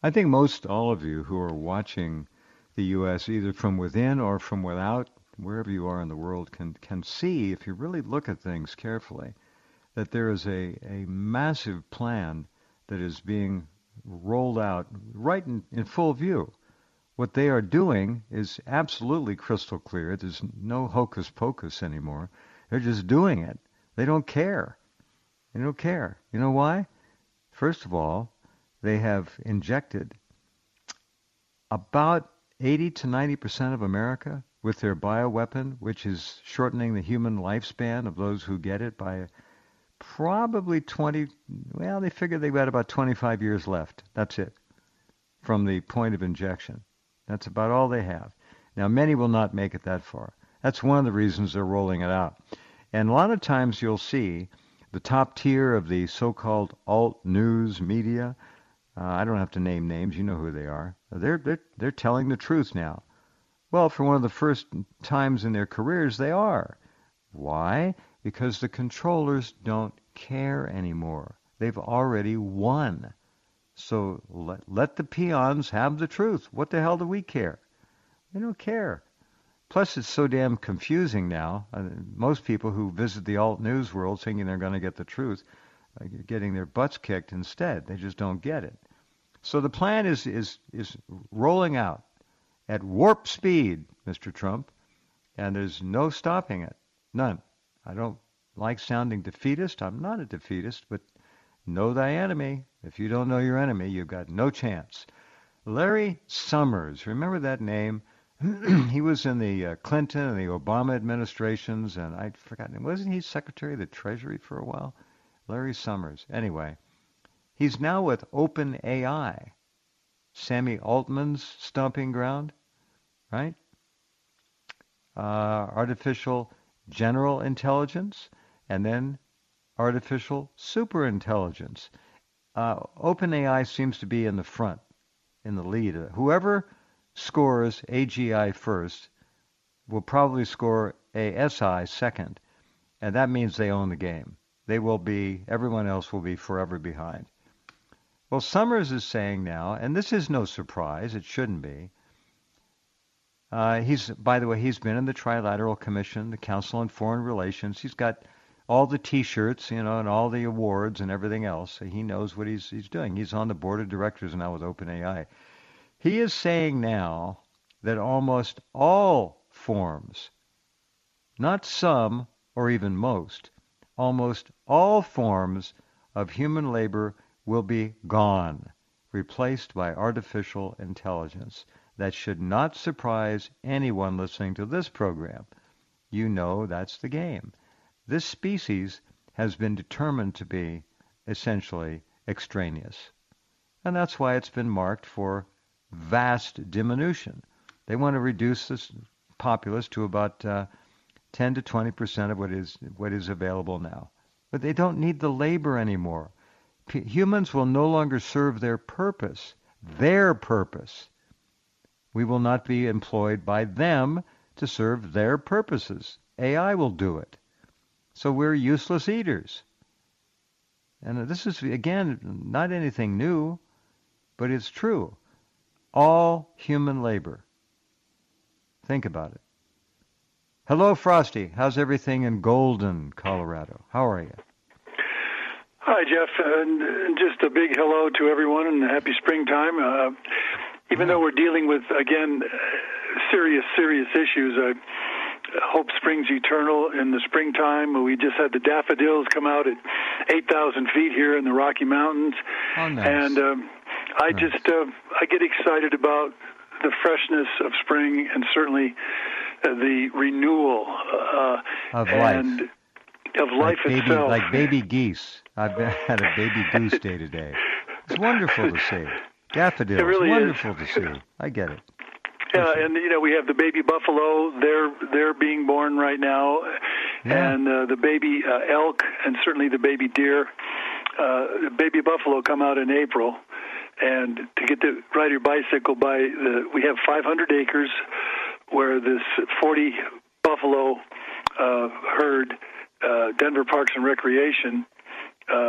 I think most all of you who are watching the U.S. either from within or from without, wherever you are in the world, can see, if you really look at things carefully, that there is a massive plan that is being rolled out right in full view. What they are doing is absolutely crystal clear. There's no hocus pocus anymore. They're just doing it. They don't care. They don't care. You know why? First of all, they have injected about 80 to 90% of America with their bioweapon, which is shortening the human lifespan of those who get it by probably 20, well, they figure they've got about 25 years left. That's it, from the point of injection. That's about all they have. Now, many will not make it that far. That's one of the reasons they're rolling it out. And a lot of times you'll see the top tier of the so-called alt news media. I don't have to name names. You know who they are. They're telling the truth now. Well, for one of the first times in their careers, they are. Why? Because the controllers don't care anymore. They've already won. So let the peons have the truth. What the hell do we care? They don't care. Plus, it's so damn confusing now. Most people who visit the alt news world thinking they're going to get the truth are getting their butts kicked instead. They just don't get it. So the plan is rolling out at warp speed, Mr. Trump, and there's no stopping it. None. I don't like sounding defeatist. I'm not a defeatist, but know thy enemy. If you don't know your enemy, you've got no chance. Larry Summers, remember that name? He was in the Clinton and the Obama administrations, and I'd forgotten. Wasn't he Secretary of the Treasury for a while? Larry Summers. Anyway, he's now with OpenAI, Sammy Altman's stomping ground, right? Artificial general intelligence, and then artificial superintelligence. OpenAI seems to be in the front, in the lead. Whoever scores AGI first will probably score ASI second, and that means they own the game. Everyone else will be forever behind. Well, Summers is saying now, and this is no surprise, it shouldn't be. By the way, he's been in the Trilateral Commission, the Council on Foreign Relations. He's got all the T-shirts, and all the awards and everything else. So he knows what he's doing. He's on the board of directors now with OpenAI. He is saying now that almost all forms, not some or even most, almost all forms of human labor will be gone, replaced by artificial intelligence. That should not surprise anyone listening to this program. You know that's the game. This species has been determined to be essentially extraneous. And that's why it's been marked for vast diminution. They want to reduce this populace to about 10 to 20% of what is available now. But they don't need the labor anymore. Humans will no longer serve their purpose. Their purpose. We will not be employed by them to serve their purposes. AI will do it. So we're useless eaters. And this is, again, not anything new, but it's true. All human labor. Think about it. Hello, Frosty. How's everything in Golden, Colorado? How are you? Hi, Jeff. And just a big hello to everyone and happy springtime. Even though we're dealing with, again, serious issues, hope springs eternal in the springtime. We just had the daffodils come out at 8,000 feet here in the Rocky Mountains. Oh, nice. And I get excited about the freshness of spring and certainly the renewal of life. Of life itself. Like baby geese. I've had a baby goose day today. It's wonderful to see. Daffodils, it really wonderful is. to see. I get it. Yeah, and we have the baby buffalo. They're being born right now, and the baby elk, and certainly the baby deer. The baby buffalo come out in April, and to get to ride your bicycle we have 500 acres where this 40 buffalo herd, Denver Parks and Recreation.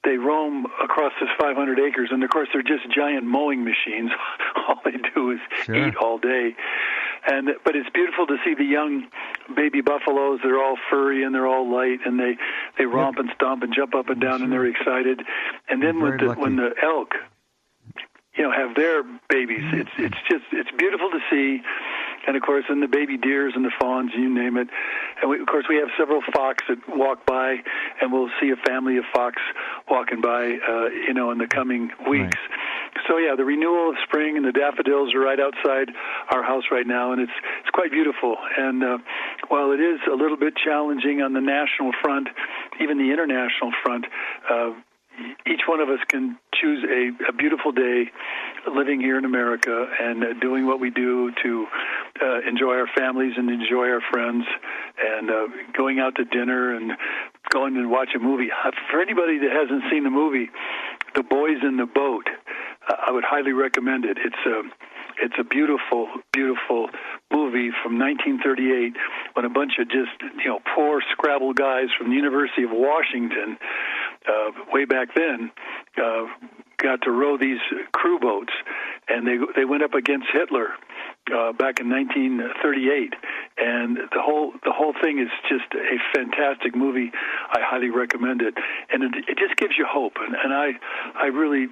they roam across this 500 acres, and of course they're just giant mowing machines. All they do is eat all day. But it's beautiful to see the young baby buffaloes. They're all furry and they're all light, and they romp and stomp and jump up and down, and they're excited. And then when the elk, have their babies, it's beautiful to see. And of course, then the baby deers and the fawns, you name it. And of course, we have several fox that walk by, and we'll see a family of fox walking by, in the coming weeks. Right. So yeah, the renewal of spring and the daffodils are right outside our house right now, and it's quite beautiful. And while it is a little bit challenging on the national front, even the international front, each one of us can choose a beautiful day living here in America and doing what we do to enjoy our families and enjoy our friends, and going out to dinner and going and watch a movie. For anybody that hasn't seen the movie, The Boys in the Boat, I would highly recommend it. It's a beautiful, beautiful movie from 1938 when a bunch of just, poor Scrabble guys from the University of Washington, way back then, got to row these crew boats, and they went up against Hitler back in 1938, and the whole thing is just a fantastic movie. I highly recommend it, and it just gives you hope. And I really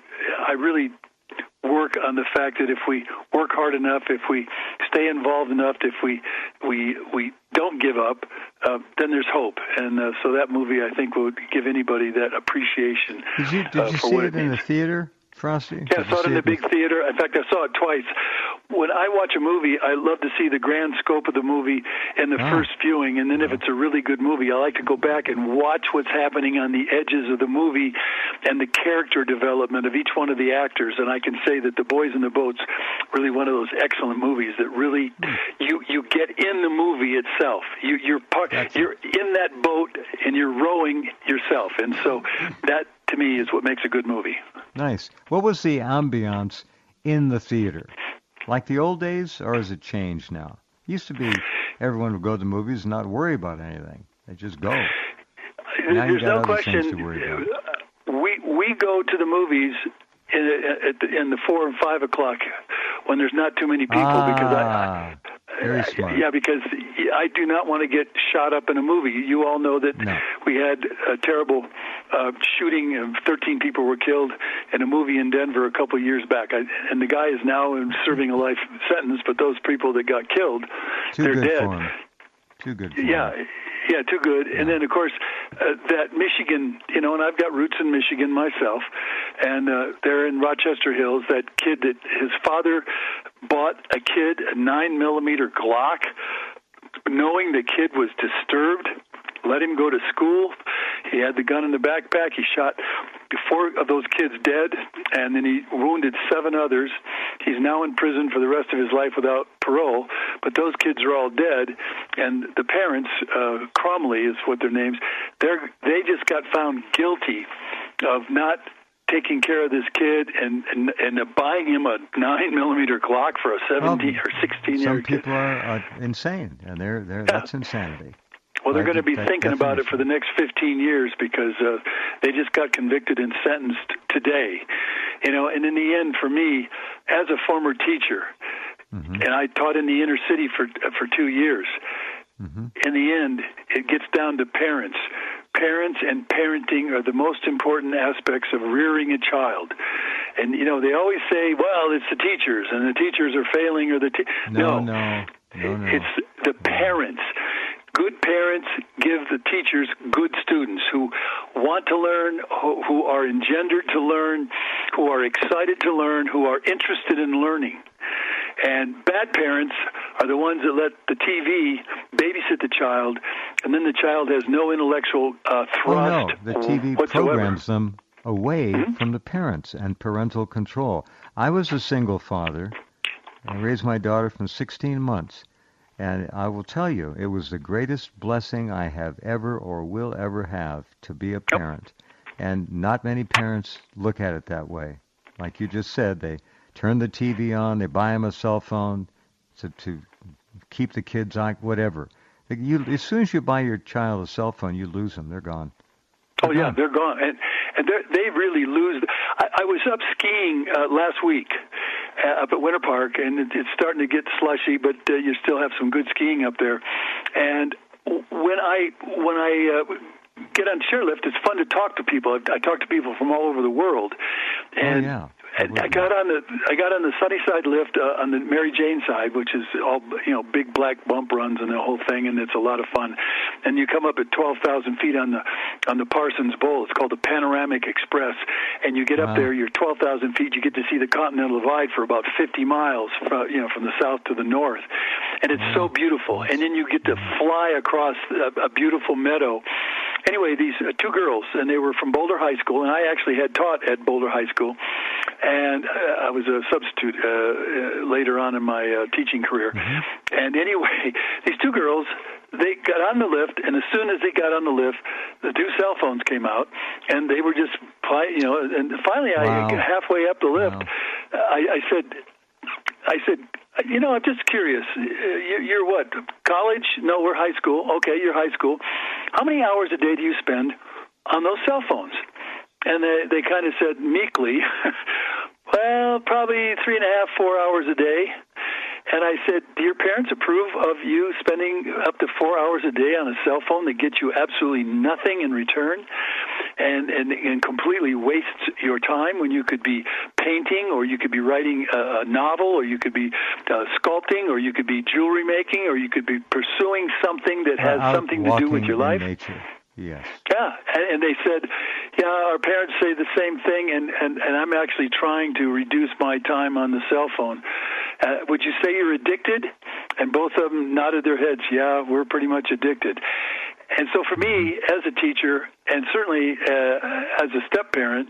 work on the fact that if we work hard enough, if we stay involved enough, if we don't give up, then there's hope. And so that movie, I think, would give anybody that appreciation. Did you see it in the theater, Frosty? Yeah, I saw it in the big theater. In fact, I saw it twice. When I watch a movie, I love to see the grand scope of the movie in the first viewing, and then if it's a really good movie, I like to go back and watch what's happening on the edges of the movie and the character development of each one of the actors. And I can say that The Boys in the Boat's really one of those excellent movies that really you get in the movie itself. You're in that boat and you're rowing yourself, and so that to me is what makes a good movie. Nice. What was the ambiance in the theater? Like the old days, or has it changed now? It used to be everyone would go to the movies and not worry about anything. They just go. Now There's no question. We go to the movies in the 4 and 5 o'clock when there's not too many people, because very smart. Yeah, because I do not want to get shot up in a movie. You all know that we had a terrible shooting, and 13 people were killed in a movie in Denver a couple of years back. And the guy is now serving a life sentence, but those people that got killed, they're dead. For him. Too good for him. Yeah, too good. Yeah. And then, of course, that Michigan, and I've got roots in Michigan myself, and they're in Rochester Hills, that kid that his father bought a kid a 9mm Glock, knowing the kid was disturbed, let him go to school. He had the gun in the backpack. He shot 4 of those kids dead, and then he wounded 7 others. He's now in prison for the rest of his life without parole, but those kids are all dead. And the parents, Cromley is what their names, they just got found guilty of not taking care of this kid and buying him a 9mm Glock for a 17 or 16-year kid. Some people are insane, and that's insanity. Well, they're going to be thinking about it for the next 15 years because they just got convicted and sentenced today. And in the end, for me, as a former teacher, and I taught in the inner city for 2 years, in the end, it gets down to parents. Parents and parenting are the most important aspects of rearing a child. And, they always say, well, it's the teachers, and the teachers are failing, or No. It's the parents. Good parents give the teachers good students who want to learn, who are engendered to learn, who are excited to learn, who are interested in learning. And bad parents are the ones that let the TV babysit the child, and then the child has no intellectual thrust the TV whatsoever. Programs them away from the parents and parental control. I was a single father. I raised my daughter from 16 months. And I will tell you, it was the greatest blessing I have ever or will ever have to be a parent. And not many parents look at it that way. Like you just said, they turn the TV on, they buy them a cell phone to keep the kids on, whatever. As soon as you buy your child a cell phone, you lose them. They're gone. They're gone. and they really lose. I was up skiing last week up at Winter Park, and it's starting to get slushy, but you still have some good skiing up there. And when I get on chairlift, it's fun to talk to people. I talk to people from all over the world, and I got on the Sunnyside lift on the Mary Jane side, which is all big black bump runs and the whole thing, and it's a lot of fun. And you come up at 12,000 feet on the Parsons Bowl. It's called the Panoramic Express, and you get up there. You're 12,000 feet. You get to see the Continental Divide for about 50 miles, from the south to the north, and it's so beautiful. And then you get to fly across a beautiful meadow. Anyway, these two girls, and they were from Boulder High School, and I actually had taught at Boulder High School, and I was a substitute later on in my teaching career. Mm-hmm. And anyway, these two girls, they got on the lift, and as soon as they got on the lift, the two cell phones came out, and they were just, and finally, halfway up the lift, I said, I'm just curious. You're what, college? No, we're high school. Okay, you're high school. How many hours a day do you spend on those cell phones? And they kind of said meekly, well, probably 3.5, 4 hours a day. And I said, do your parents approve of you spending up to 4 hours a day on a cell phone that gets you absolutely nothing in return and completely wastes your time when you could be painting, or you could be writing a novel, or you could be sculpting, or you could be jewelry making, or you could be pursuing something that has something to do with your life? Nature. Yes. Yeah, and they said, our parents say the same thing, and I'm actually trying to reduce my time on the cell phone. Would you say you're addicted? And both of them nodded their heads. Yeah, we're pretty much addicted. And so for me, as a teacher, and certainly as a step-parent,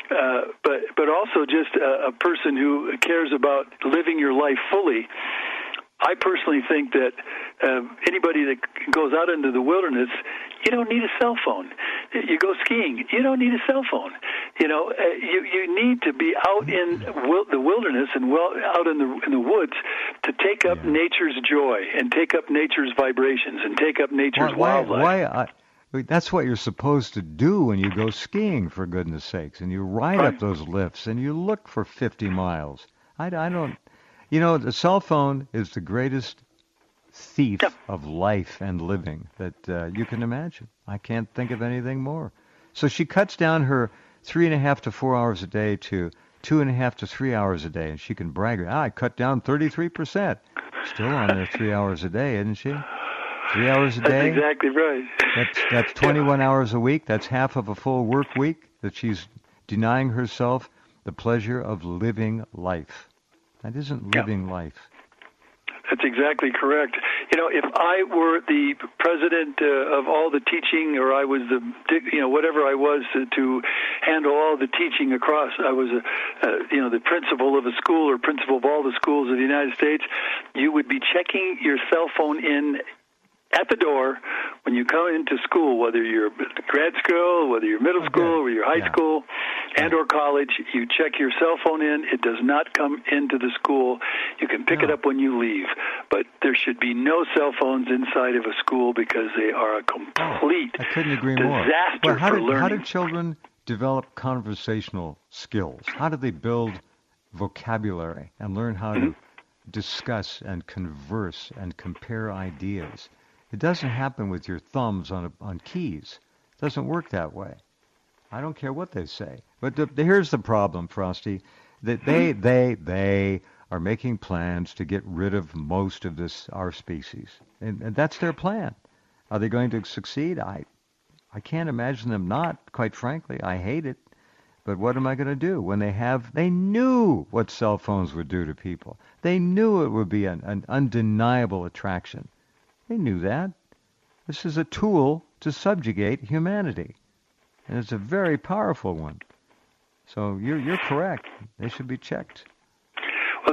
but also just a person who cares about living your life fully, I personally think that anybody that goes out into the wilderness, you don't need a cell phone. You go skiing, you don't need a cell phone. You need to be out in the wilderness and out in the woods to take up nature's joy and take up nature's vibrations and take up nature's wildlife. That's what you're supposed to do when you go skiing, for goodness sakes, and you ride up those lifts and you look for 50 miles. I don't. The cell phone is the greatest thief of life and living that you can imagine. I can't think of anything more. So she cuts down her 3.5 to 4 hours a day to 2.5 to 3 hours a day, and she can brag, I cut down 33%. Still on there 3 hours a day, isn't she? 3 hours a day? That's exactly right. That's 21 hours a week. That's half of a full work week that she's denying herself the pleasure of living life. That isn't living life. That's exactly correct. If I were the president of all the teaching, or I was whatever I was to handle all the teaching across, I was the principal of a school or principal of all the schools of the United States, you would be checking your cell phone in at the door when you come into school, whether you're grad school, whether you're middle school, or you're high school, and or college. You check your cell phone in. It does not come into the school. You can pick it up when you leave, but there should be no cell phones inside of a school because they are a complete I couldn't agree more. Disaster for learning. How do children develop conversational skills? How do they build vocabulary and learn how to discuss and converse and compare ideas? It doesn't happen with your thumbs on keys. It doesn't work that way. I don't care what they say. But here's the problem, Frosty, that they are making plans to get rid of most of our species. And that's their plan. Are they going to succeed? I can't imagine them not, quite frankly. I hate it. But what am I going to do when they knew what cell phones would do to people. They knew it would be an undeniable attraction. They knew that. This is a tool to subjugate humanity. And it's a very powerful one. So you're correct. They should be checked. Well,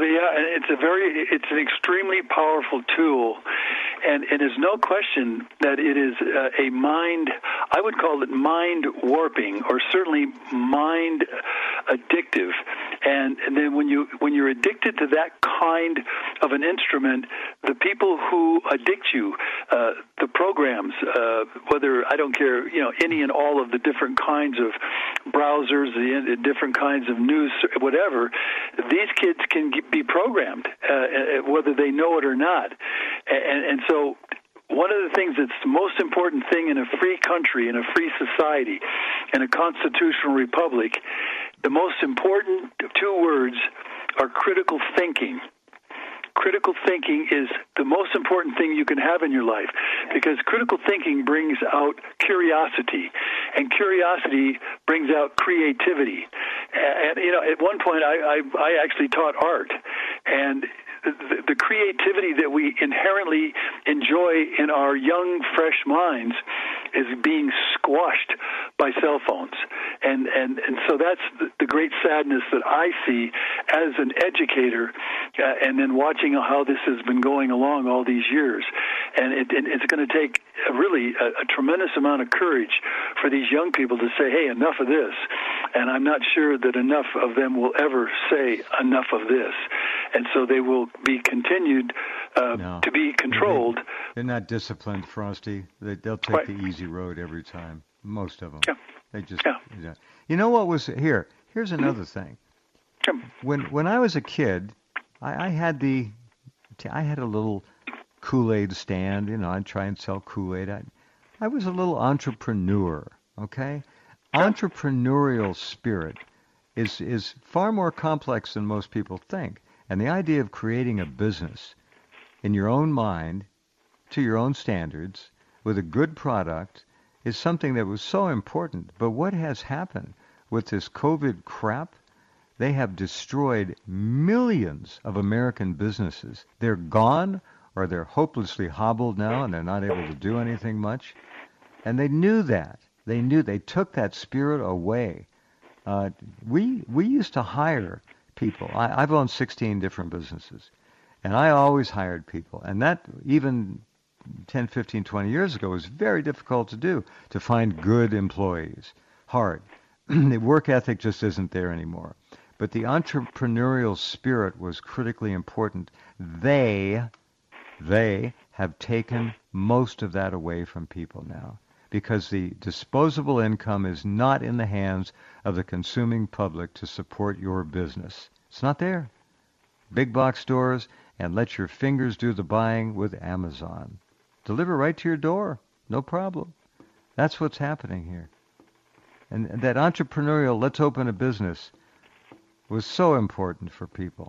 it's an extremely powerful tool, and there's no question that it is a mind, I would call it mind warping, or certainly mind addictive. And then when you're addicted to that kind of an instrument, the people who addict you, the programs, whether, I don't care, any and all of the different kinds of browsers, the different kinds of news, whatever, these kids can be programmed, whether they know it or not. And so one of the things that's the most important thing in a free country, in a free society, in a constitutional republic, the most important two words are critical thinking. Critical thinking is the most important thing you can have in your life, because critical thinking brings out curiosity, and curiosity brings out creativity. And at one point I actually taught art, and the creativity that we inherently enjoy in our young, fresh minds is being squashed by cell phones. And so that's the great sadness that I see as an educator, and then watching how this has been going along all these years. And it's going to take really a tremendous amount of courage for these young people to say, hey, enough of this. And I'm not sure that enough of them will ever say enough of this. And so they will be continued to be controlled. They're not disciplined, Frosty. They'll take the easy road every time. Most of them. Yeah. They just. Yeah. You know what was here? Here's another thing. When I was a kid, I had a little Kool-Aid stand. I'd try and sell Kool-Aid. I was a little entrepreneur. Okay, entrepreneurial spirit is far more complex than most people think. And the idea of creating a business in your own mind, to your own standards, with a good product, is something that was so important. But what has happened with this COVID crap? They have destroyed millions of American businesses. They're gone, or they're hopelessly hobbled now, and they're not able to do anything much. And they knew that. They took that spirit away. We used to hire people. I've owned 16 different businesses, and I always hired people. And that, even 10, 15, 20 years ago, was very difficult to do, to find good employees. Hard. The work ethic just isn't there anymore. But the entrepreneurial spirit was critically important. They have taken most of that away from people now, because the disposable income is not in the hands of the consuming public to support your business. It's not there. Big box stores, and let your fingers do the buying with Amazon. Deliver right to your door. No problem. That's what's happening here. And that entrepreneurial, let's open a business, was so important for people.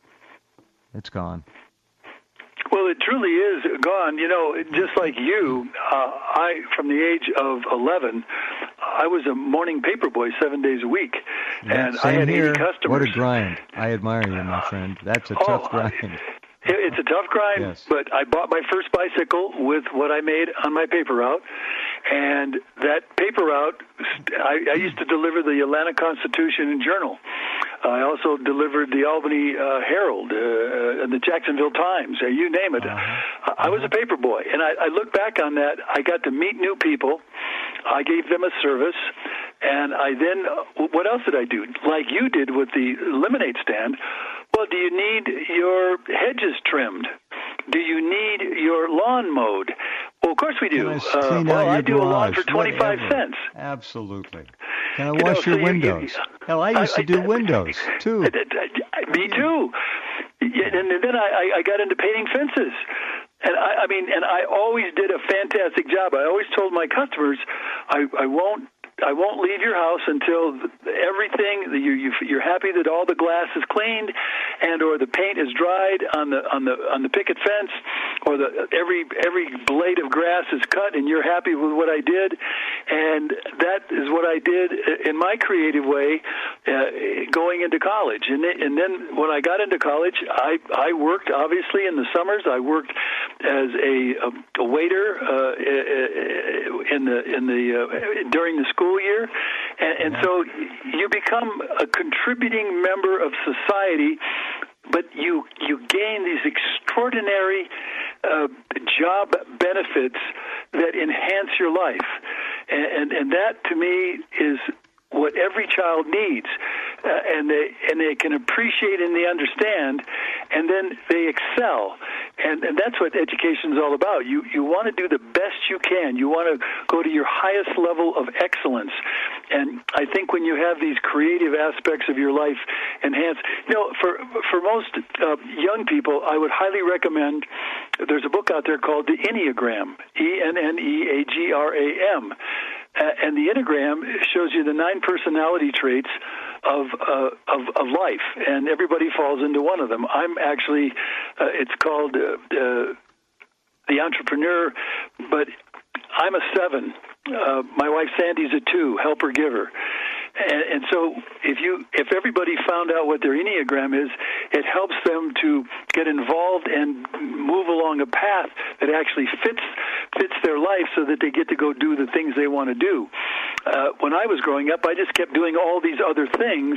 It's gone. Well, it truly is gone. Just like you, I, from the age of 11, I was a morning paper boy 7 days a week, and I had 80 customers. What a grind. I admire you, my friend. That's a tough grind. It's a tough grind, yes. But I bought my first bicycle with what I made on my paper route, and that paper route, I used to deliver the Atlanta Constitution and Journal. I also delivered the Albany Herald and the Jacksonville Times, you name it. I was a paper boy, and I look back on that. I got to meet new people. I gave them a service, and I then, what else did I do? Like you did with the lemonade stand. Well, do you need your hedges trimmed? Do you need your lawn mowed? Well, of course we do. I do a lawn for 25 cents. Absolutely. Can I wash your windows? Hell, I used to do windows, too. Me, too. And then I got into painting fences. And I always did a fantastic job. I always told my customers, I won't leave your house until everything you're happy that all the glass is cleaned, and or the paint is dried on the picket fence, or every blade of grass is cut, and you're happy with what I did. And that is what I did in my creative way, going into college. And then when I got into college, I worked obviously in the summers. I worked as a waiter during the school year, and so you become a contributing member of society, but you gain these extraordinary job benefits that enhance your life, and that to me is what every child needs. and they can appreciate and they understand, and then they excel. And that's what education is all about. You want to do the best you can. You want to go to your highest level of excellence. And I think when you have these creative aspects of your life enhanced, for most young people, I would highly recommend. There's a book out there called The Enneagram, Enneagram. And the Enneagram shows you the 9 personality traits of life, and everybody falls into one of them. I'm actually, it's called the entrepreneur, but I'm a 7. My wife Sandy's a 2, helper giver. And so if everybody found out what their Enneagram is, it helps them to get involved and move along a path that actually fits their life so that they get to go do the things they want to do. When I was growing up, I just kept doing all these other things,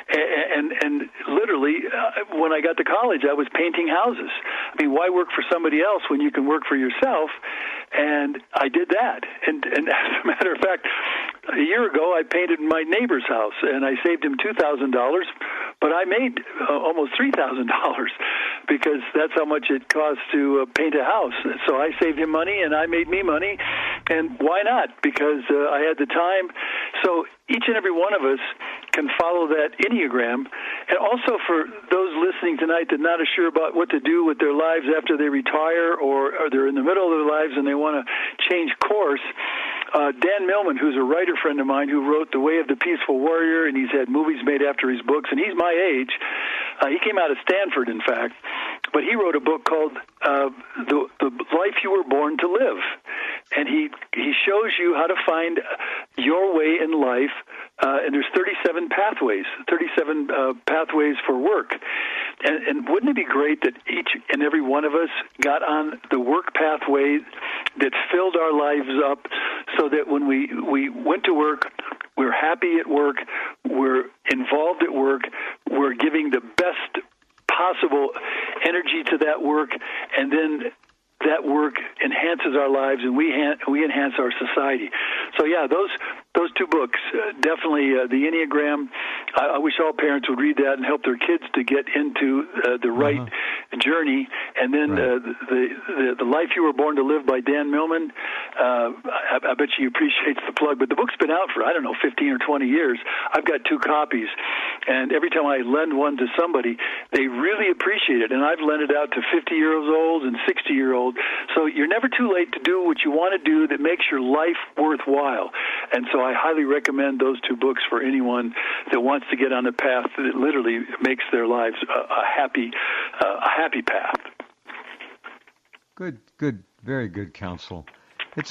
and literally, when I got to college, I was painting houses. I mean, why work for somebody else when you can work for yourself? And I did that. And as a matter of fact, a year ago, I painted my neighbor's house, and I saved him $2,000, but I made almost $3,000 because that's how much it costs to paint a house. So I saved him money, and I made me money, and why not? Because I had the time. So each and every one of us can follow that Enneagram. And also for those listening tonight that are not sure about what to do with their lives after they retire, or they're in the middle of their lives and they want to change course, Dan Millman, who's a writer friend of mine who wrote The Way of the Peaceful Warrior, and he's had movies made after his books, and he's my age. He came out of Stanford, in fact, but he wrote a book called The Life You Were Born to Live. And he shows you how to find your way in life, and there's 37 pathways for work. And wouldn't it be great that each and every one of us got on the work pathway that filled our lives up, so that when we went to work, we're happy at work, we're involved at work, we're giving the best possible energy to that work, and then that work enhances our lives, and we enhance our society. So yeah, those 2 books, definitely the Enneagram. I wish all parents would read that and help their kids to get into the right journey. And then the Life You Were Born to Live by Dan Millman. I bet you appreciates the plug. But the book's been out for 15 or 20 years. I've got 2 copies, and every time I lend one to somebody, they really appreciate it. And I've lent it out to 50-year-olds and 60-year-olds. So you're never too late to do what you want to do that makes your life worthwhile. And so I highly recommend those 2 books for anyone that wants to get on a path that literally makes their lives a happy path. Good, very good counsel. It's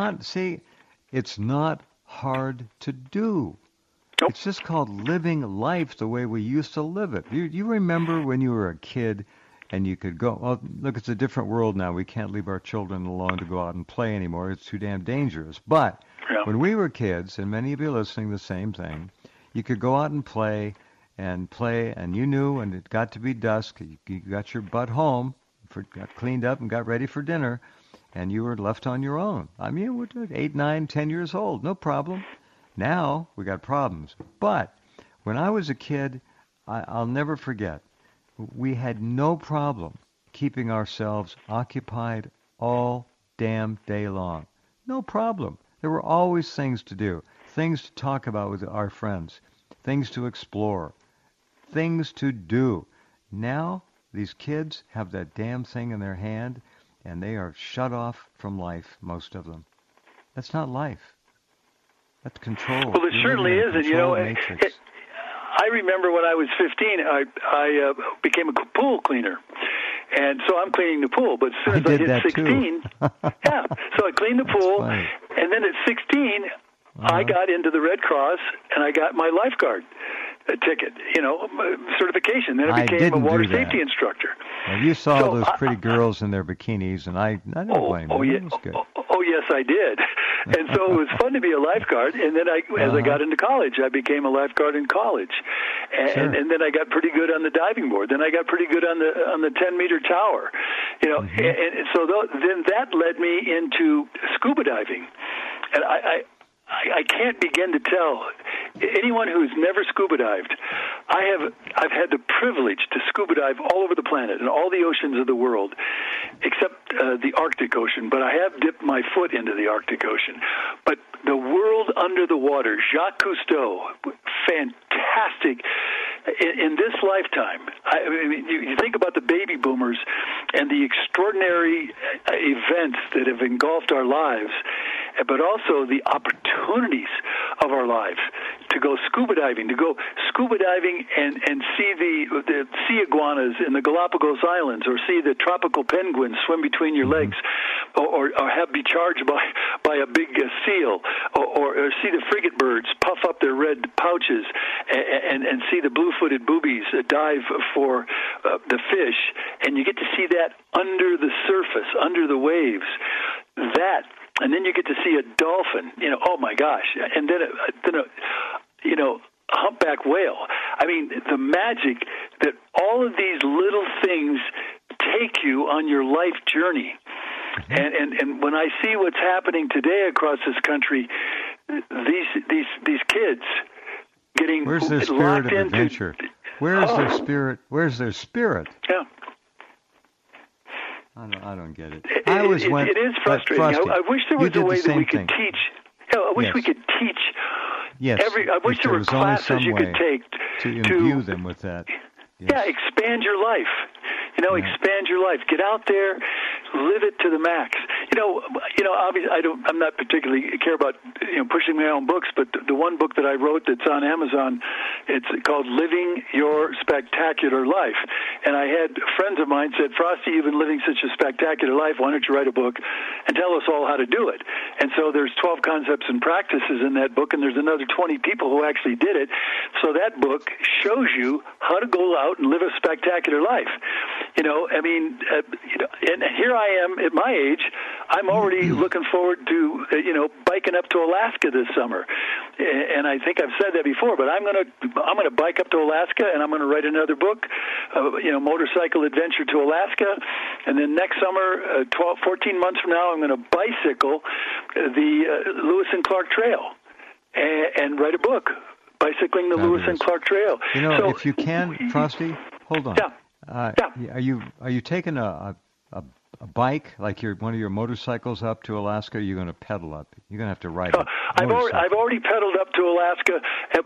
not hard to do. Nope. It's just called living life the way we used to live it. You remember when you were a kid and you could go, well, look, it's a different world now. We can't leave our children alone to go out and play anymore. It's too damn dangerous. But when we were kids, and many of you listening, the same thing, you could go out and play, and you knew when it got to be dusk, you got your butt home, got cleaned up and got ready for dinner, and you were left on your own. I mean, we're 8, 9, 10 years old, no problem. Now we got problems. But when I was a kid, I'll never forget, we had no problem keeping ourselves occupied all damn day long. No problem. There were always things to do, things to talk about with our friends, things to explore, things to do. Now, these kids have that damn thing in their hand, and they are shut off from life, most of them. That's not life. That's control. Well, it certainly isn't. I remember when I was 15, I became a pool cleaner. And so I'm cleaning the pool. But as soon as I hit 16, so I cleaned the pool. And then at 16, I got into the Red Cross, and I got my lifeguard ticket, certification. Then I became a water safety instructor. Well, you saw those pretty girls in their bikinis, and I didn't blame them. It was good. Oh, yes, I did. And so it was fun to be a lifeguard. And then as I got into college, I became a lifeguard in college. And then I got pretty good on the diving board. Then I got pretty good on the 10-meter tower. And so then that led me into scuba diving. And I can't begin to tell anyone who's never scuba dived, I've had the privilege to scuba dive all over the planet and all the oceans of the world, except the Arctic Ocean. But I have dipped my foot into the Arctic Ocean. But the world under the water, Jacques Cousteau, fantastic. In this lifetime, I mean, you think about the baby boomers and the extraordinary events that have engulfed our lives, but also the opportunities of our lives to go scuba diving, and see the sea iguanas in the Galapagos Islands, or see the tropical penguins swim between your legs, or be charged by a big seal, or see the frigate birds puff up their red pouches and see the blue-footed boobies dive for the fish, and you get to see that under the surface, under the waves. And then you get to see a dolphin. Oh my gosh! And then a humpback whale. I mean, the magic that all of these little things take you on your life journey. And when I see what's happening today across this country, these kids getting where's their spirit of adventure? Where's their spirit? Where's their spirit? Yeah. I don't get it. It is frustrating. I wish there was a way that we could teach. I wish we could teach. Yes. I wish there were classes you could take to imbue them with that. Yes. Yeah, expand your life. Expand your life. Get out there, live it to the max. Obviously, I'm not particularly care about pushing my own books, but the one book that I wrote that's on Amazon, it's called Living Your Spectacular Life. And I had friends of mine said, Frosty, you've been living such a spectacular life. Why don't you write a book and tell us all how to do it? And so there's 12 concepts and practices in that book, and there's another 20 people who actually did it. So that book shows you how to go out and live a spectacular life. And here I am at my age. I'm already looking forward to, biking up to Alaska this summer. And I think I've said that before, but I'm going to bike up to Alaska, and I'm going to write another book, Motorcycle Adventure to Alaska. And then next summer, 14 months from now, I'm going to bicycle the Lewis and Clark Trail and write a book, Bicycling the Lewis and Clark Trail. If you can, Frosty, hold on. Yeah. Are you taking a bike, like one of your motorcycles, up to Alaska? Or are you going to pedal up? You're going to have to ride it. I've already pedaled up to Alaska,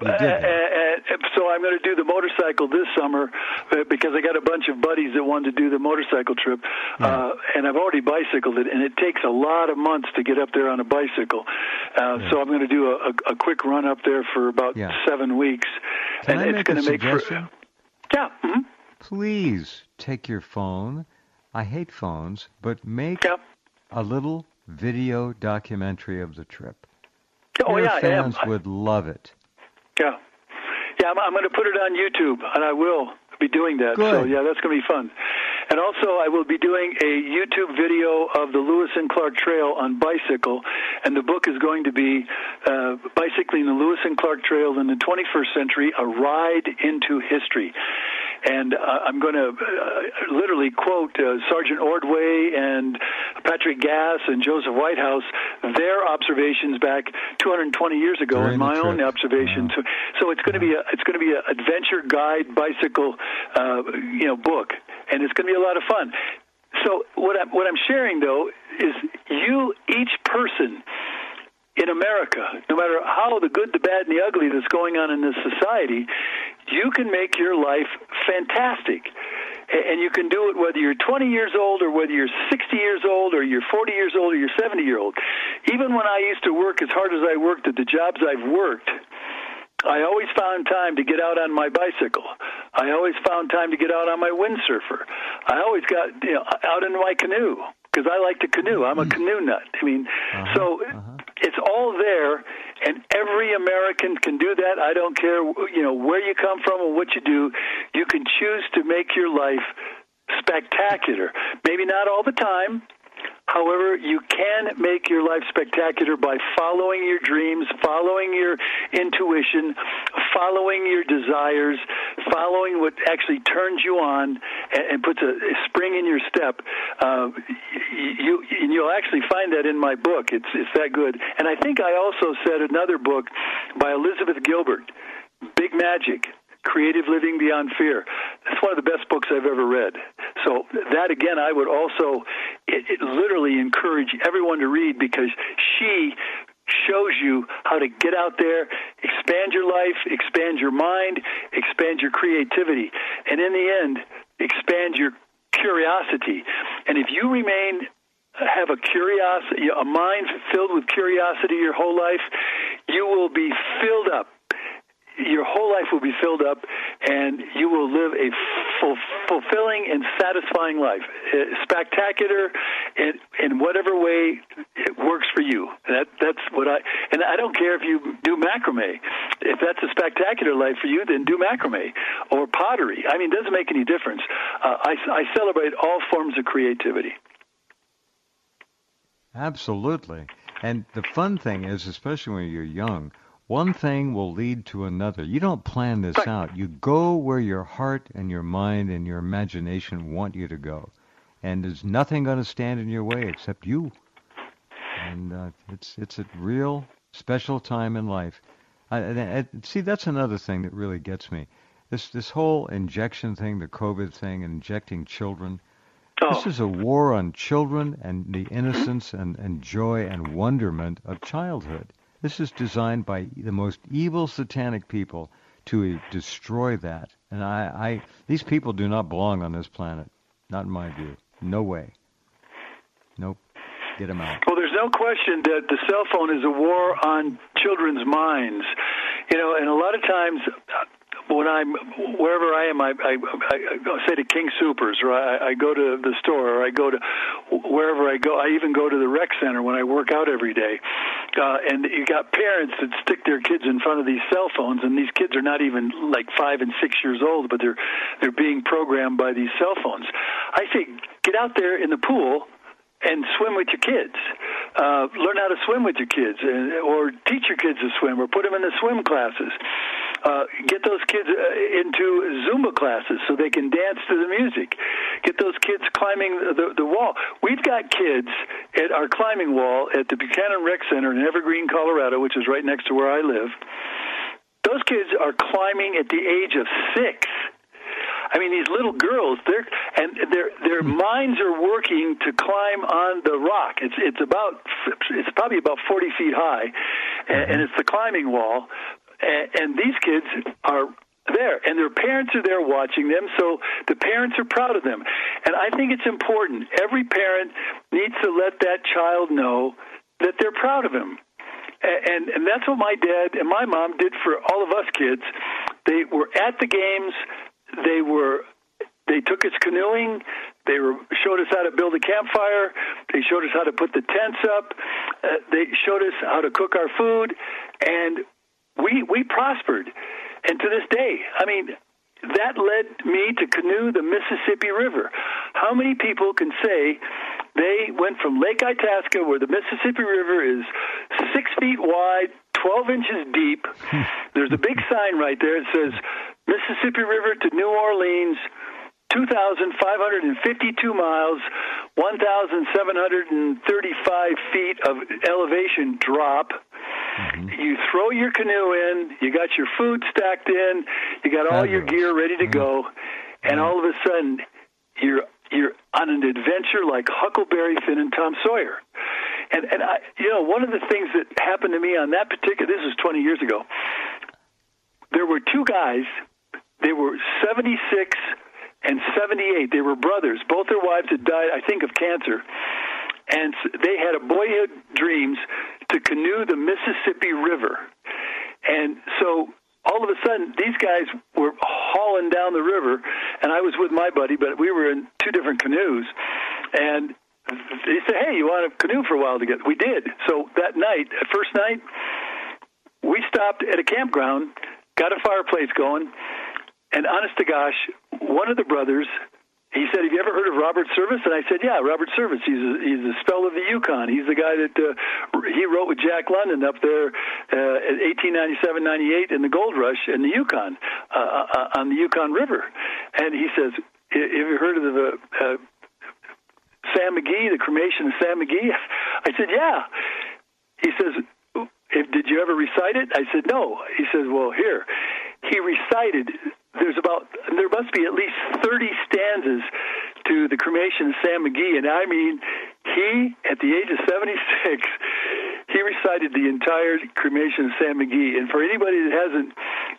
so I'm going to do the motorcycle this summer because I got a bunch of buddies that wanted to do the motorcycle trip, and I've already bicycled it, and it takes a lot of months to get up there on a bicycle. So I'm going to do a quick run up there for about 7 weeks. Can I make a suggestion? Yeah. Mm-hmm. Please take your phone. I hate phones, but make a little video documentary of the trip. Your fans would love it. Yeah. I'm going to put it on YouTube, and I will be doing that. Good. So, that's going to be fun. And also, I will be doing a YouTube video of the Lewis and Clark Trail on bicycle, and the book is going to be Bicycling the Lewis and Clark Trail in the 21st Century, A Ride into History. And I'm going to literally quote Sergeant Ordway and Patrick Gass and Joseph Whitehouse, their observations back 220 years ago, and my own observations. Wow. So it's going to be an adventure guide bicycle, book, and it's going to be a lot of fun. So what I'm sharing though is each person in America, no matter how the good, the bad, and the ugly that's going on in this society, you can make your life fantastic. And you can do it whether you're 20 years old or whether you're 60 years old or you're 40 years old or you're 70-year-old. Even when I used to work as hard as I worked at the jobs I've worked, I always found time to get out on my bicycle. I always found time to get out on my windsurfer. I always got out in my canoe because I like to canoe. I'm a canoe nut. It's all there, and every American can do that. I don't care, where you come from or what you do. You can choose to make your life spectacular. Maybe not all the time, However, you can make your life spectacular by following your dreams, following your intuition, following your desires, following what actually turns you on and puts a spring in your step. You'll actually find that in my book. It's that good. And I think I also said another book by Elizabeth Gilbert, Big Magic, Creative Living Beyond Fear. That's one of the best books I've ever read. So that, again, I would also it literally encourage everyone to read, because she shows you how to get out there, expand your life, expand your mind, expand your creativity, and in the end, expand your curiosity. And if you have a curiosity, a mind filled with curiosity your whole life, you will be filled up. Your whole life will be filled up, and you will live a fulfilling and satisfying life, spectacular in whatever way it works for you. That's what and I don't care if you do macrame. If that's a spectacular life for you, then do macrame or pottery. I mean, it doesn't make any difference. I celebrate all forms of creativity. Absolutely. And the fun thing is, especially when you're young, one thing will lead to another. You don't plan this out. You go where your heart and your mind and your imagination want you to go. And there's nothing going to stand in your way except you. And it's a real special time in life. See, that's another thing that really gets me. This whole injection thing, the COVID thing, injecting children. This is a war on children and the innocence and joy and wonderment of childhood. This is designed by the most evil satanic people to destroy that. And these people do not belong on this planet. Not in my view. No way. Nope. Get them out. Well, there's no question that the cell phone is a war on children's minds. And a lot of times when wherever I am, I say to King Soopers, or I go to the store, or I go to wherever I go. I even go to the rec center when I work out every day. And you got parents that stick their kids in front of these cell phones, and these kids are not even like 5 and 6 years old, but they're being programmed by these cell phones. I say, get out there in the pool and swim with your kids. Learn how to swim with your kids, or teach your kids to swim, or put them in the swim classes. Get those kids into Zumba classes so they can dance to the music. Get those kids climbing the wall. We've got kids at our climbing wall at the Buchanan Rec Center in Evergreen, Colorado, which is right next to where I live. Those kids are climbing at the age of 6. I mean, these little girls, their minds are working to climb on the rock. It's probably about 40 feet high, and it's the climbing wall. And these kids are there, and their parents are there watching them, so the parents are proud of them. And I think it's important. Every parent needs to let that child know that they're proud of him. And that's what my dad and my mom did for all of us kids. They were at the games. They took us canoeing. They showed us how to build a campfire. They showed us how to put the tents up. They showed us how to cook our food, and we prospered. And to this day, I mean, that led me to canoe the Mississippi River. How many people can say they went from Lake Itasca, where the Mississippi River is 6 feet wide, 12 inches deep. There's a big sign right there. It says, Mississippi River to New Orleans, 2,552 miles, 1,735 feet of elevation drop. Mm-hmm. You throw your canoe in, you got your food stacked in, you got all your gear ready to go, and all of a sudden you're on an adventure like Huckleberry Finn and Tom Sawyer. And I, one of the things that happened to me on that particular, this was 20 years ago, there were two guys, they were 76 and 78. They were brothers. Both their wives had died, I think, of cancer. And they had a boyhood dreams to canoe the Mississippi River. And so all of a sudden, these guys were hauling down the river, and I was with my buddy, but we were in two different canoes. And they said, hey, you want to canoe for a while together? We did. So that night, first night, we stopped at a campground, got a fireplace going, and honest to gosh, one of the brothers, he said, have you ever heard of Robert Service? And I said, yeah, Robert Service. He's a spell of the Yukon. He's the guy that he wrote with Jack London up there in 1897-98 in the gold rush in the Yukon, on the Yukon River. And he says, have you heard of the Sam McGee, the cremation of Sam McGee? I said, yeah. He says, did you ever recite it? I said, no. He says, well, here. He recited, there must be at least 30 stanzas to the cremation of Sam McGee. And I mean, he, at the age of 76, he recited the entire cremation of Sam McGee. And for anybody that hasn't,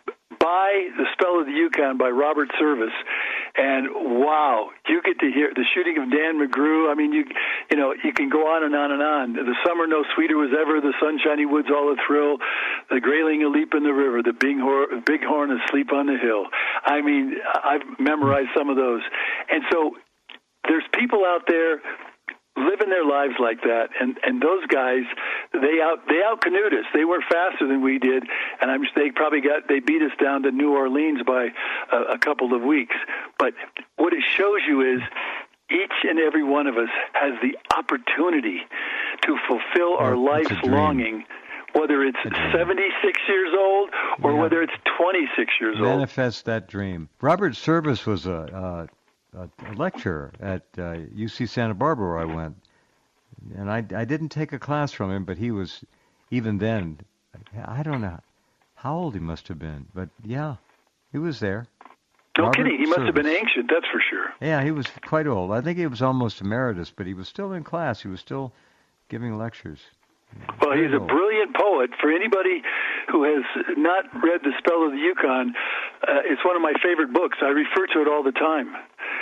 buy The Spell of the Yukon by Robert Service. And wow, you get to hear the shooting of Dan McGrew. I mean, you can go on and on and on. The summer no sweeter was ever, the sunshiny woods all a thrill, the grayling a leap in the river, the bighorn asleep on the hill. I mean, I've memorized some of those. And so there's people out there living their lives like that, and those guys, they out canoed us. They were faster than we did, and they beat us down to New Orleans by a couple of weeks. But what it shows you is each and every one of us has the opportunity to fulfill our life's longing, whether it's 76 years old or whether it's 26 years old. Manifest that dream. Robert Service was a lecturer at UC Santa Barbara where I went. And I didn't take a class from him, but he was, even then, I don't know how old he must have been. But yeah, he was there. No kidding. He must have been ancient, that's for sure. Yeah, he was quite old. I think he was almost emeritus, but he was still in class. He was still giving lectures. Well, he's a brilliant poet. For anybody who has not read The Spell of the Yukon, it's one of my favorite books. I refer to it all the time.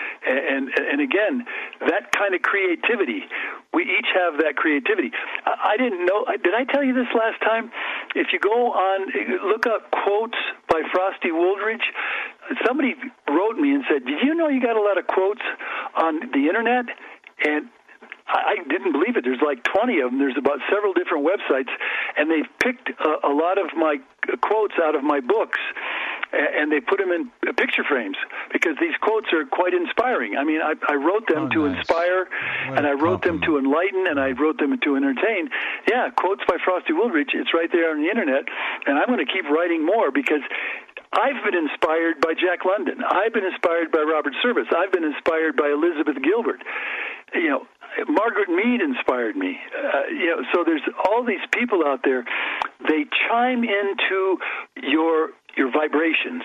And again, that kind of creativity, we each have that creativity. I didn't know, did I tell you this last time? If you go on, look up quotes by Frosty Wooldridge, somebody wrote me and said, did you know you got a lot of quotes on the internet? And I didn't believe it. There's like 20 of them. There's about several different websites, and they've picked a lot of my quotes out of my books, and they put them in picture frames because these quotes are quite inspiring. I mean, I wrote them to inspire, and I wrote them to enlighten, and I wrote them to entertain. Yeah, quotes by Frosty Wooldridge. It's right there on the internet, and I'm going to keep writing more because I've been inspired by Jack London. I've been inspired by Robert Service. I've been inspired by Elizabeth Gilbert. You know, Margaret Mead inspired me. So there's all these people out there. They chime into your vibrations.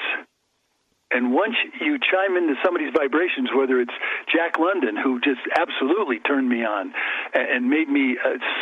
And once you chime into somebody's vibrations, whether it's Jack London, who just absolutely turned me on and made me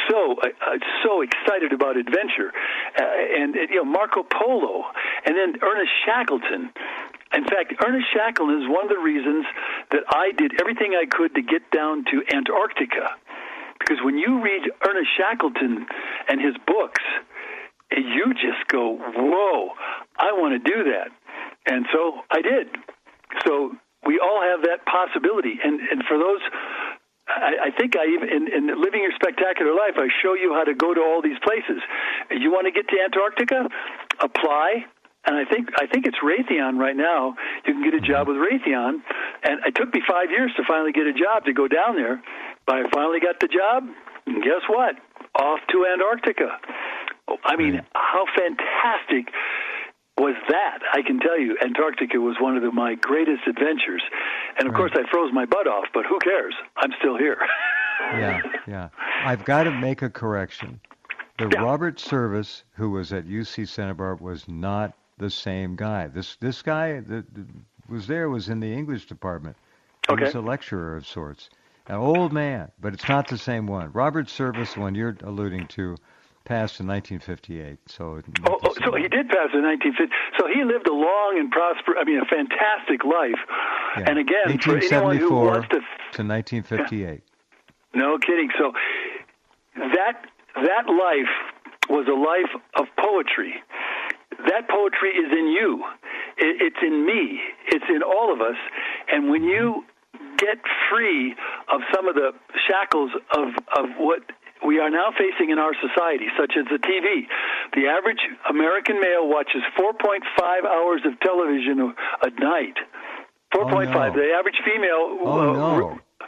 so excited about adventure, and Marco Polo, and then Ernest Shackleton. In fact, Ernest Shackleton is one of the reasons that I did everything I could to get down to Antarctica. Because when you read Ernest Shackleton and his books, you just go, whoa, I want to do that. And so I did. So we all have that possibility. And for those, I think I even, in Living Your Spectacular Life, I show you how to go to all these places. You want to get to Antarctica? Apply. And I think it's Raytheon right now. You can get a job with Raytheon. And it took me 5 years to finally get a job to go down there. But I finally got the job. And guess what? Off to Antarctica. I mean, how fantastic was that? I can tell you, Antarctica was one of my greatest adventures. And, of course, I froze my butt off, but who cares? I'm still here. Yeah. I've got to make a correction. Robert Service, who was at UC Santa Barbara, was not the same guy. This guy that was there was in the English department. He was a lecturer of sorts. An old man, but it's not the same one. Robert Service, the one you're alluding to, passed in 1958. So he did pass in 1950. So he lived a long and a fantastic life. Yeah. And again, for anyone who wants to 1958. No kidding. So that life was a life of poetry. That poetry is in you. It's in me. It's in all of us. And when you get free of some of the shackles of what we are now facing in our society, such as the TV. The average American male watches 4.5 hours of television a night. 4.5. The average female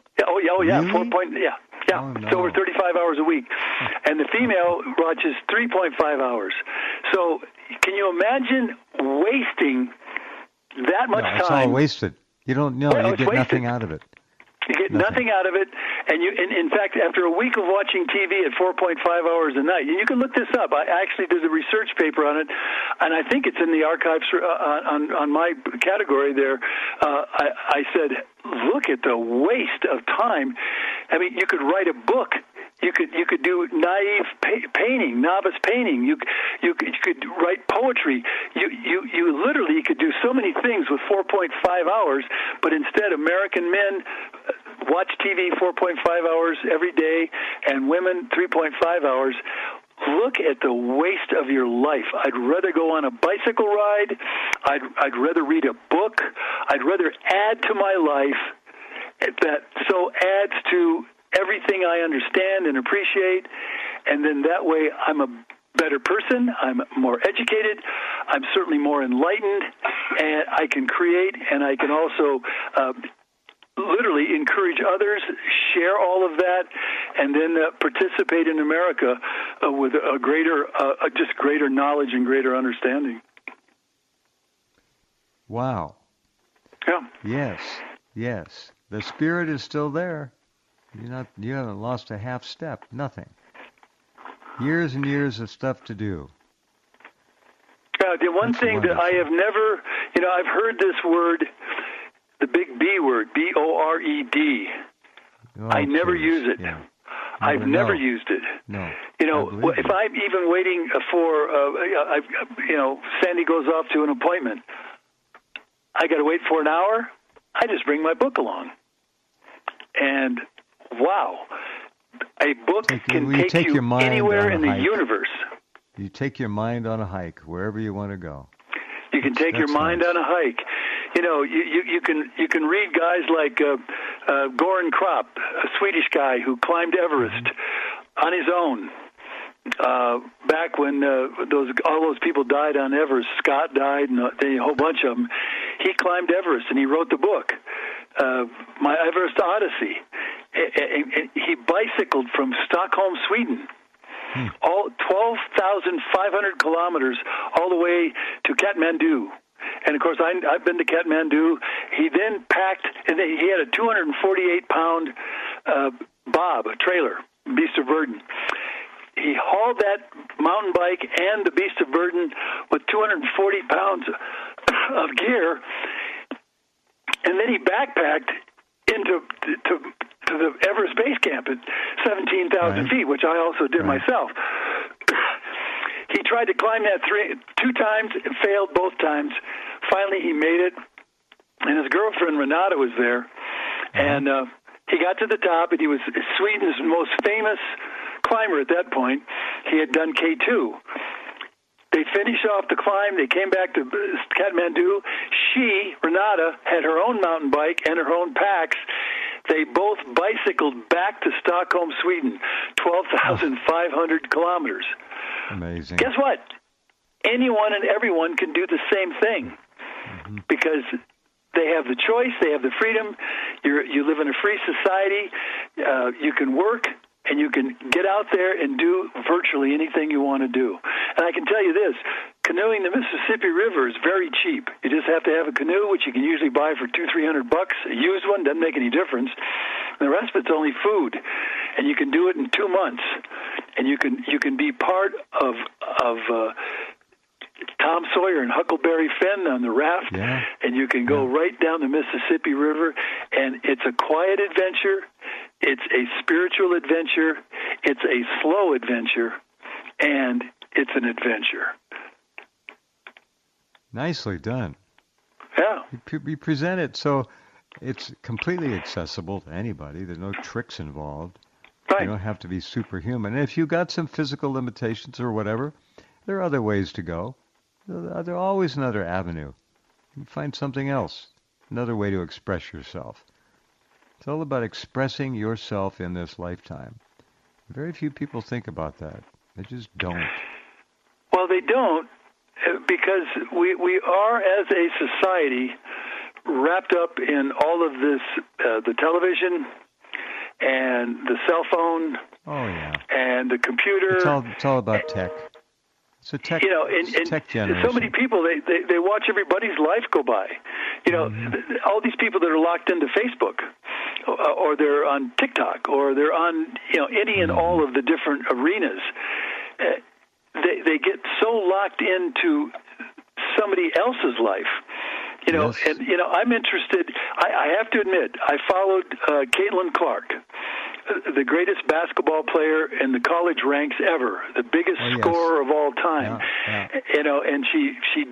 Oh, yeah, Really? 4 point, yeah. Yeah, Oh, no. it's over 35 hours a week. And the female watches 3.5 hours. So can you imagine wasting that much No, it's time? all wasted. You don't know. Well, You it's get nothing wasted. out of it. You get Nothing. nothing out of it, and in fact, after a week of watching TV at 4.5 hours a night, and you can look this up. I actually did a research paper on it, and I think it's in the archives on my category there. I said, look at the waste of time. I mean, you could write a book. You could do naive painting, novice painting. You could write poetry. You literally could do so many things with 4.5 hours. But instead, American men watch TV 4.5 hours every day, and women 3.5 hours. Look at the waste of your life. I'd rather go on a bicycle ride. I'd rather read a book. I'd rather add to my life that so adds to everything I understand and appreciate, and then that way I'm a better person, I'm more educated, I'm certainly more enlightened, and I can create, and I can also literally encourage others, share all of that, and then participate in America with a just greater knowledge and greater understanding. Wow. Yeah. Yes. The spirit is still there. You haven't lost a half step. Nothing. Years and years of stuff to do. The one That's thing wonderful. that I have never, I've heard this word, the big B word, B-O-R-E-D. Oh, I never please. use it. Yeah. I've never used it. No. If I'm even waiting for, Sandy goes off to an appointment, I got to wait for an hour. I just bring my book along. And wow, a book can take you anywhere in the universe. You take your mind on a hike wherever you want to go. You can take your mind on a hike. You can read guys like Goran Kropp, a Swedish guy who climbed Everest on his own. Back when all those people died on Everest, Scott died, and a whole bunch of them. He climbed Everest and he wrote the book, My Everest Odyssey. And he bicycled from Stockholm, Sweden, all 12,500 kilometers, all the way to Kathmandu. And of course, I've been to Kathmandu. He then packed, and he had a 248-pound bob, a trailer, beast of burden. He hauled that mountain bike and the beast of burden with 240 pounds of gear, and then he backpacked into the Everest Base Camp at 17,000 feet, which I also did myself. He tried to climb that two times, and failed both times. Finally, he made it, and his girlfriend Renata was there, and he got to the top, and he was Sweden's most famous climber at that point. He had done K2. They finished off the climb. They came back to Kathmandu. She, Renata, had her own mountain bike and her own packs. They both bicycled back to Stockholm, Sweden, 12,500 kilometers. Amazing. Guess what? Anyone and everyone can do the same thing because they have the choice, they have the freedom. You live in a free society. You can work, and you can get out there and do virtually anything you want to do. And I can tell you this, canoeing the Mississippi River is very cheap. You just have to have a canoe, which you can usually buy for $200-300. A used one doesn't make any difference. And the rest of it's only food. And you can do it in 2 months. And you can be part of Tom Sawyer and Huckleberry Finn on the raft, and you can go right down the Mississippi River, and it's a quiet adventure, it's a spiritual adventure, it's a slow adventure, and it's an adventure. Nicely done. Yeah. You present it so it's completely accessible to anybody. There's no tricks involved. Right. You don't have to be superhuman. And if you've got some physical limitations or whatever, there are other ways to go. There's always another avenue. You find something else, another way to express yourself. It's all about expressing yourself in this lifetime. Very few people think about that. They just don't. Well, they don't, because we are, as a society, wrapped up in all of this, the television and the cell phone. Oh yeah. And the computer. It's all about tech. It's a tech. Tech generation. So many people they watch everybody's life go by. All these people that are locked into Facebook, or they're on TikTok, or they're on any and all of the different arenas. They get so locked into somebody else's life. Yes. And I'm interested. I have to admit, I followed Caitlin Clark, the greatest basketball player in the college ranks ever, the biggest scorer of all time. Yeah. And she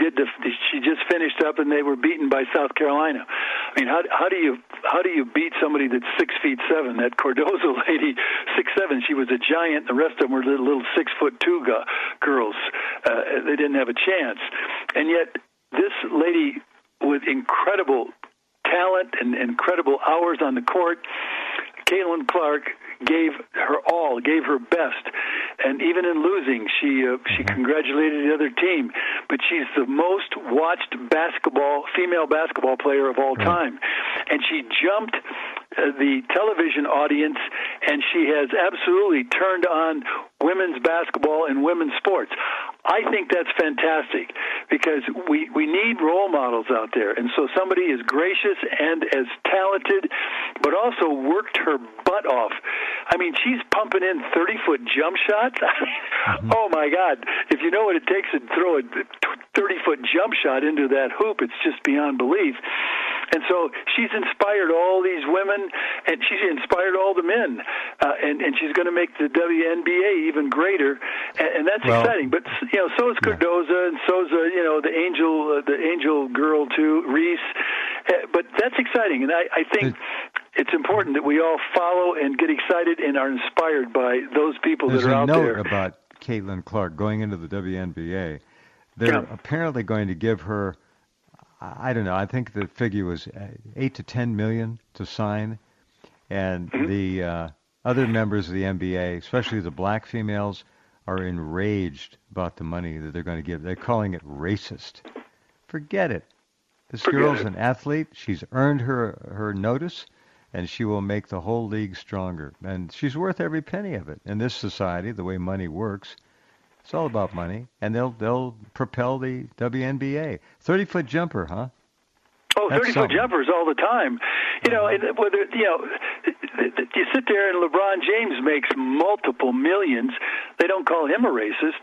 just finished up, and they were beaten by South Carolina. I mean, how do you beat somebody that's 6'7"? That Cardozo lady, 6'7". She was a giant. The rest of them were little 6'2" girls. They didn't have a chance, and yet this lady with incredible talent and incredible hours on the court, Caitlin Clark gave her all, gave her best, and even in losing, she congratulated the other team. But she's the most watched female basketball player of all time, and she jumped the television audience, and she has absolutely turned on women's basketball and women's sports. I think that's fantastic because we need role models out there. And so somebody as gracious and as talented, but also worked her butt off. I mean, she's pumping in 30-foot jump shots. Oh, my God. If you know what it takes to throw a 30-foot jump shot into that hoop, it's just beyond belief. And so she's inspired all these women, and she's inspired all the men, and she's going to make the WNBA even greater, and that's exciting. But so is Cardozo, and so is the Angel girl too, Reese. But that's exciting, and I think it's important that we all follow and get excited and are inspired by those people that are out there. There's a note about Caitlin Clark going into the WNBA. They're apparently going to give her, I don't know, I think the figure was $8 to $10 million to sign, and the other members of the NBA, especially the black females, are enraged about the money that they're going to give. They're calling it racist. Forget it. This girl's an athlete. She's earned her notice, and she will make the whole league stronger. And she's worth every penny of it. In this society, the way money works, it's all about money, and they'll propel the WNBA. 30-foot jumper, huh? Oh, 30-foot jumpers all the time. And whether you sit there and LeBron James makes multiple millions, they don't call him a racist.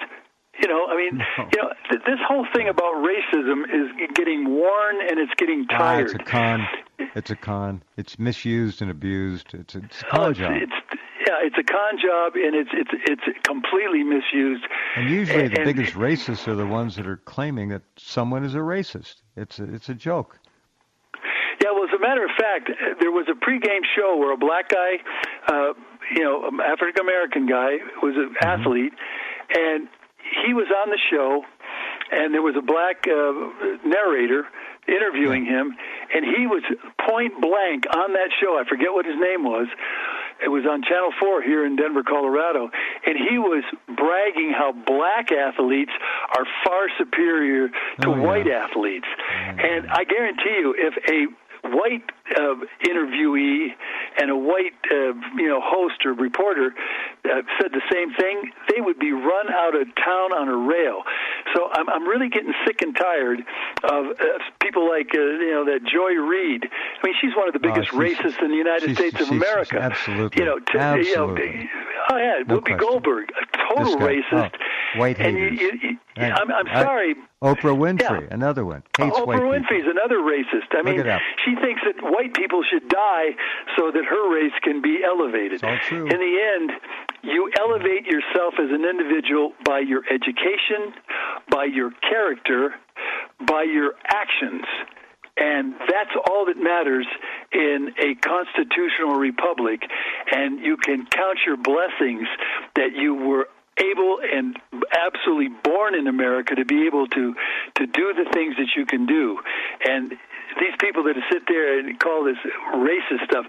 This whole thing about racism is getting worn and it's getting tired. It's a con. It's misused and abused. It's a con job. It's a con job, and it's completely misused. And usually the biggest racists are the ones that are claiming that someone is a racist. It's a joke. Yeah, well, as a matter of fact, there was a pregame show where a black guy, African-American guy, was an athlete, and he was on the show, and there was a black narrator interviewing him, and he was point blank on that show. I forget what his name was. It was on Channel 4 here in Denver, Colorado, and he was bragging how black athletes are far superior to white athletes. And I guarantee you, if a white interviewee and a white host or reporter said the same thing, they would be run out of town on a rail. So I'm really getting sick and tired of people like that Joy Reid. I mean, she's one of the biggest racists in the United States of America. Absolutely. Absolutely. Whoopi Goldberg, a total racist. White haters. I'm sorry. Oprah Winfrey, another one. Hates white people. Oprah Winfrey's another racist. I mean, she thinks that white people should die so that her race can be elevated. It's all true. In the end, you elevate yourself as an individual by your education, by your character, by your actions. And that's all that matters in a constitutional republic. And you can count your blessings that you were able and absolutely born in America to be able to do the things that you can do. And these people that sit there and call this racist stuff,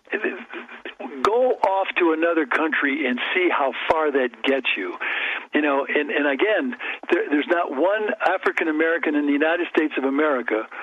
go off to another country and see how far that gets you. And again, there's not one African American in the United States of America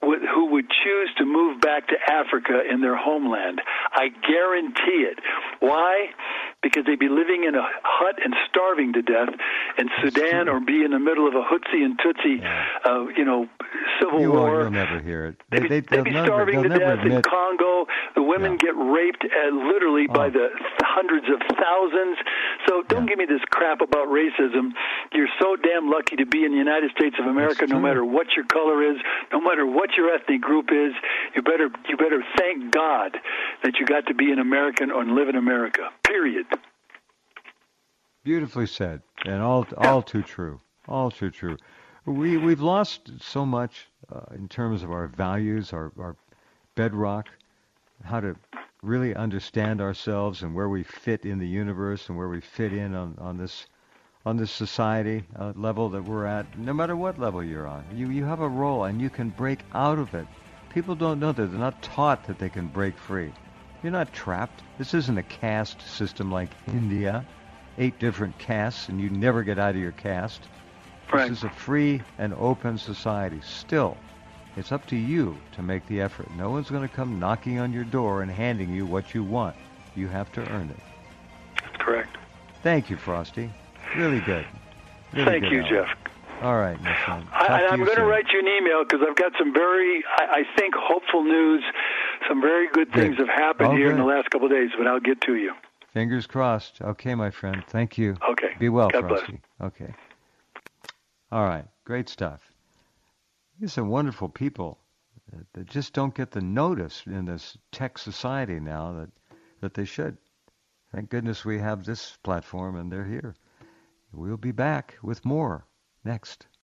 who would choose to move back to Africa in their homeland. I guarantee it. Why? Because they'd be living in a hut and starving to death in Sudan, or be in the middle of a Hootsie and Tootsie, civil war. You'll never hear it. They'd be starving to death in Congo. The women get raped literally by the hundreds of thousands. So don't give me this crap about racism. You're so damn lucky to be in the United States of America, no matter what your color is, no matter what your ethnic group is. You better thank God that you got to be an American and live in America. Period. Beautifully said, and all too true. All too true. We've lost so much in terms of our values, our bedrock, how to really understand ourselves and where we fit in the universe and where we fit in on this society level that we're at. No matter what level you're on, you have a role and you can break out of it. People don't know that. They're not taught that they can break free. You're not trapped. This isn't a caste system like India, 8 different castes, and you never get out of your caste. Right. This is a free and open society. Still, it's up to you to make the effort. No one's going to come knocking on your door and handing you what you want. You have to earn it. That's correct. Thank you, Frosty. Really good. Thank you, Jeff. All right, my friend. I'm going to write you an email because I've got some very, I think, hopeful news. Some very good things have happened here in the last couple of days, but I'll get to you. Fingers crossed. Okay, my friend. Thank you. Okay. Be well, God Frosty. Bless. Okay. All right. Great stuff. These are wonderful people that just don't get the notice in this tech society now that they should. Thank goodness we have this platform and they're here. We'll be back with more next.